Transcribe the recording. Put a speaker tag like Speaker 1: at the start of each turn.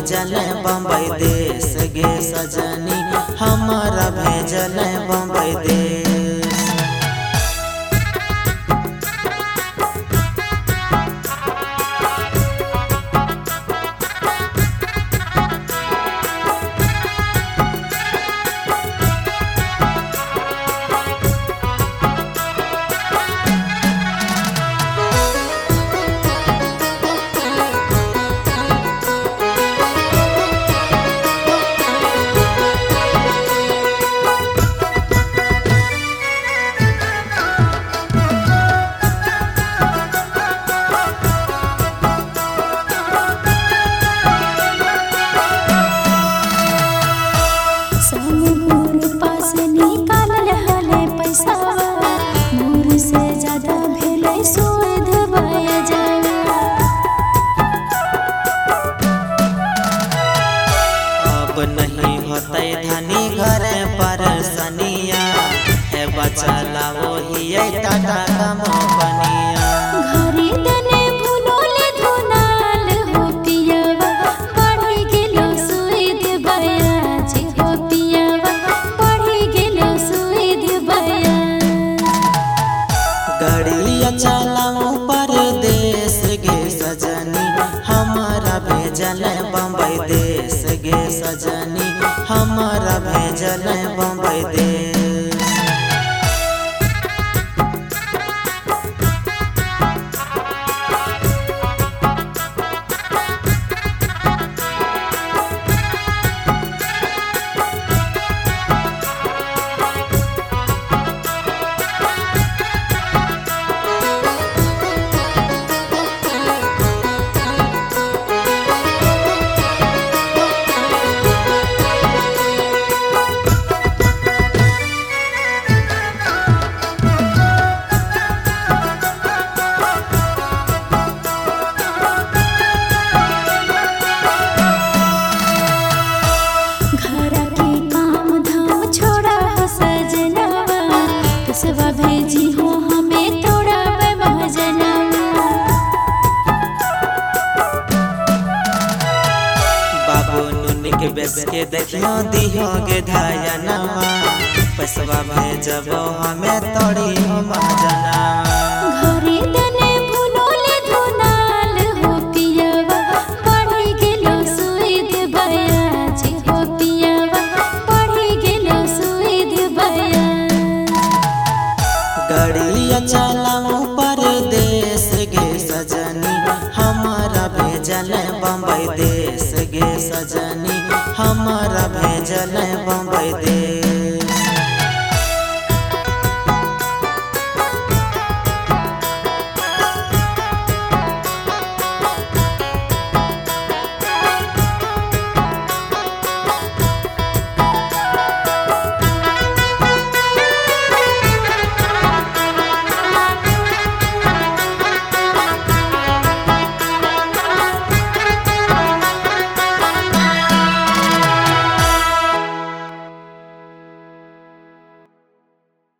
Speaker 1: भेजल बम्बई देश गे सजनी, हमारा भेजल बम्बई देश। अब नहीं होते धनी घर पर सनिया, है बचला वही टाटा कंपनिया।
Speaker 2: घरे तने भुलोले धुनाल हो पियावा, बढ़ी गेलो सुइद बयाज हो पियावा, बढ़ी गेलो सुइद बयाज।
Speaker 1: गाड़िया चलाऊं परदेश गे सजनी, हमारा भेजल बम्बई देश गे सजनी, हमारा भेजल बम्बई देश।
Speaker 2: भेजी हो हमें तोड़ा महजना,
Speaker 1: बाबू नुन के बेस के देखियो दियो गे धायनवा, पैसवा भेजबो हमें तोड़ी हो महजना।
Speaker 2: घरे तने भुलोले धुनाल हो पियावा, बढ़ी गेलो सुइद बयाज हो पियावा, बढ़ी गेलो सुइद बयाज।
Speaker 1: गाड़िया चलाऊं परदेश गे सजनी, हमारा भेजल बम्बई देश गे सजनी, हमारा भेजल बम्बई देश।